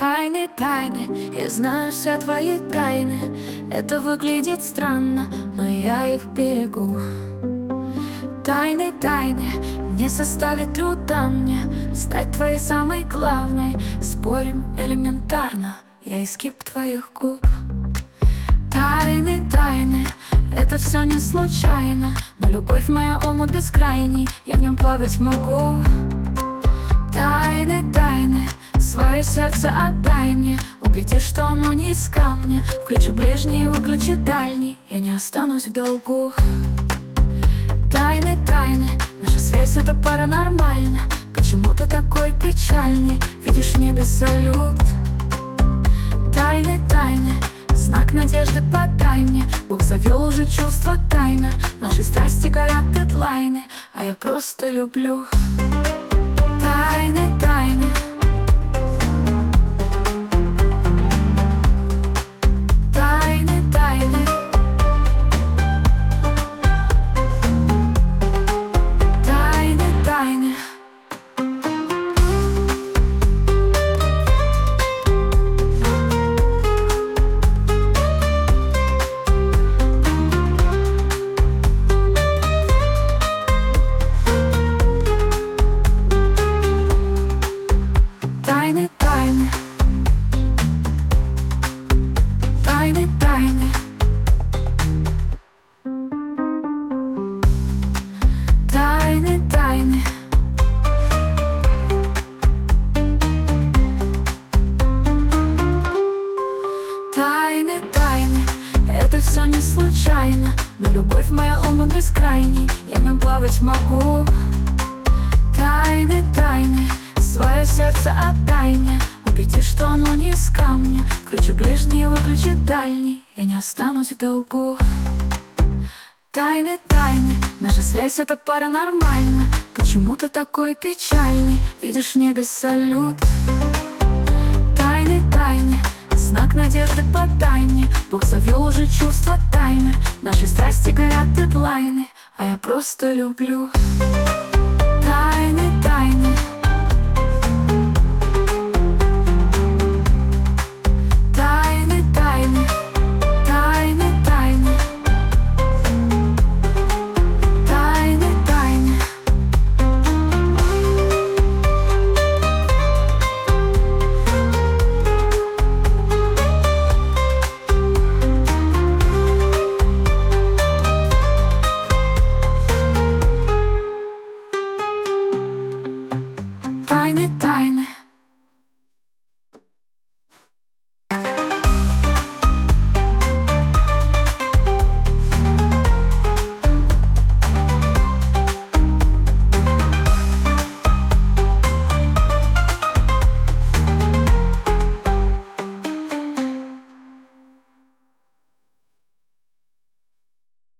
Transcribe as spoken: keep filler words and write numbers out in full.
Тайны, тайны, я знаю все твои тайны. Это выглядит странно, но я их берегу. Тайны, тайны, не составит труда мне стать твоей самой главной. Спорим элементарно, я изгиб твоих губ. Тайны, тайны, это все не случайно, но любовь моя омут бескрайний, я в нем плавать могу. Тайны, тайны, свое сердце отдай мне, убеди, что оно не из камня. Включи ближний, выключи дальний, я не останусь в долгу. Тайны, тайны, наша связь это паранормально. Почему ты такой печальный, видишь в небе салют? Тайны, тайны, знак надежды подай мне. Бог завел уже чувства тайны. Наши страсти горят дедлайны, а я просто люблю. Тайны, тайны, тайны, тайны, тайны, тайны. Тайны, тайны, тайны, тайны, тайны, тайны. Тайны, тайны, это все не случайно, но любовь моя омут бескрайний, я в нем плавать могу. Тайны, тайны, свое сердце отдай мне, убеди, что оно не из камня. Включи ближний, выключи дальний, я не останусь в долгу. Тайны, тайны, наша связь это паранормально. Почему ты такой печальный, видишь в небе салют? Тайны, тайны, знак надежды подай мне. Бог завел уже чувства тайны. Наши страсти горят дедлайны, а я просто люблю.